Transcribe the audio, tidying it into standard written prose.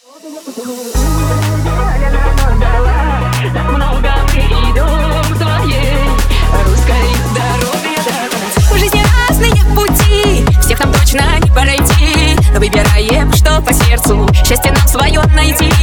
Так много мы идем своей русской дорогой до конца. В жизни разные пути, всех нам точно не пройти, но выбираем, что по сердцу, счастье нам свое найти.